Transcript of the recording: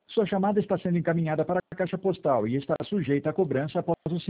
Sua chamada está sendo encaminhada para a caixa postal e está sujeita a cobrança após o